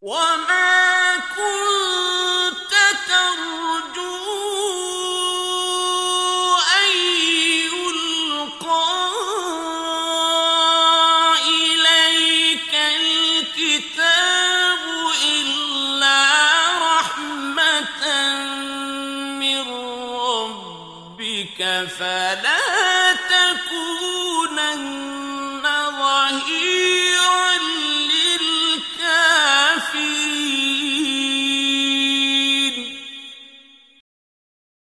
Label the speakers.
Speaker 1: وما كنت ترجو أن يلقى إليك الكتاب إلا رحمة من ربك فلا